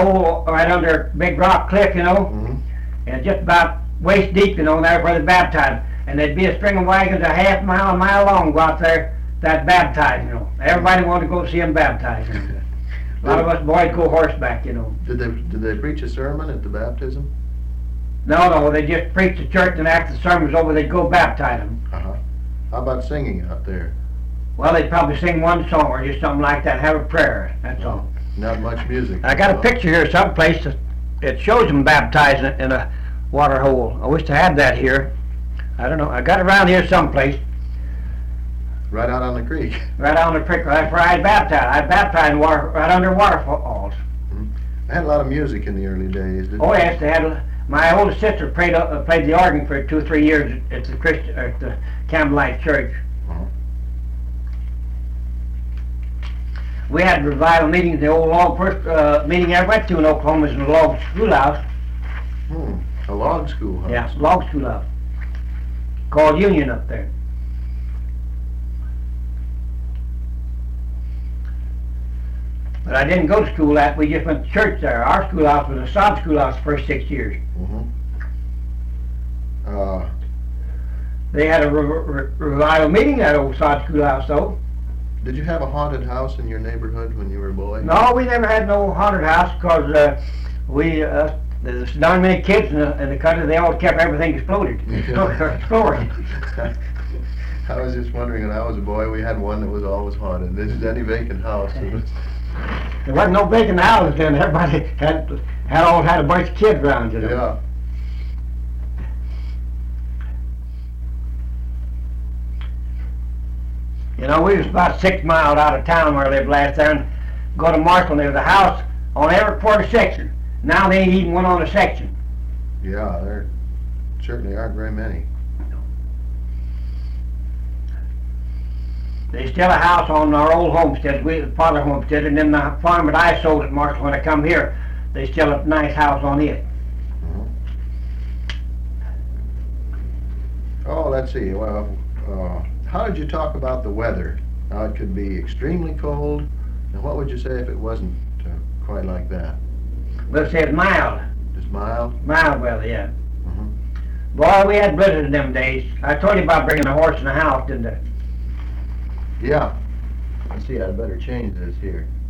hole right under a big rock cliff, you know, Mm-hmm. and just about waist deep, you know, and that's where they baptized. And there'd be a string of wagons a half mile, a mile long go out there that baptized, you know. Everybody wanted to go see them baptized. A lot of us boys go horseback, you know. Did they preach a sermon at the baptism? No, they just preached the church, and after the sermon was over, they'd go baptize them. Uh-huh. How about singing out there? Well, they'd probably sing one song or just something like that, have a prayer, that's all. Not much music. I got a picture here someplace that shows them baptized in a water hole. I wish I had that here. I don't know, I got it around here someplace. Right out on the creek. Right on the creek, that's where I baptized. I baptized in water, right under waterfalls. I had a lot of music in the early days, didn't Oh you? yes, they had. My oldest sister played the organ for 2 or 3 years at the Campbellite Church. Uh-huh. We had revival meetings. The old log first meeting I went to in Oklahoma was in the log schoolhouse. A log schoolhouse. Yeah, log schoolhouse called Union up there. But I didn't go to school at. We just went to church there. Our schoolhouse was a sod schoolhouse the first 6 years. Mm-hmm. They had a revival meeting at old sod schoolhouse though. Did you have a haunted house in your neighborhood when you were a boy? No, we never had no haunted house because there's not many kids in the country. They all kept everything exploded. Exploring. I was just wondering, when I was a boy, we had one that was always haunted. This is any vacant house. There wasn't no vacant houses then. Everybody had a bunch of kids around, you know. Yeah. You know, we was about 6 miles out of town where I lived last there, and go to Marshall, and there was a house on every quarter section. Now they ain't even one on a section. Yeah, there certainly aren't very many. There's still a house on our old homestead, father homestead, and then the farm that I sold at Marshall when I come here, there's still a nice house on it. Mm-hmm. Oh, let's see. Well, how did you talk about the weather? Now, it could be extremely cold. Now, what would you say if it wasn't quite like that? Let's say it's mild. Just mild? Mild weather, yeah. Mm-hmm. Boy, we had blizzard in them days. I told you about bringing a horse in the house, didn't I? Yeah. Let's see, I'd better change this here.